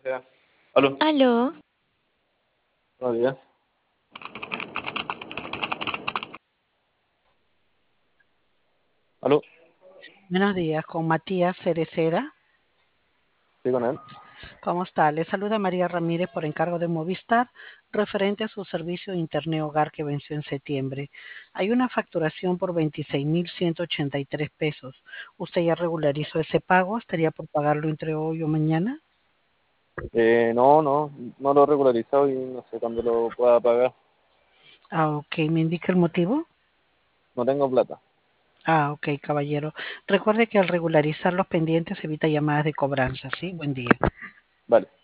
sea. Aló, Aló, buenos días. Aló, Buenos días, con Matías Cereceda. sí, con él. ¿Cómo está? Le saluda María Ramírez por encargo de Movistar, referente a su servicio de Internet Hogar que venció en septiembre. Hay una facturación por 26.183 pesos. ¿Usted ya regularizó ese pago? ¿Estaría por pagarlo entre hoy o mañana? No lo he regularizado y no sé cuándo lo pueda pagar. Ah, ok. ¿Me indica el motivo? No tengo plata. Ah, ok, caballero. Recuerde que al regularizar los pendientes evita llamadas de cobranza, ¿sí? Buen día. Vale.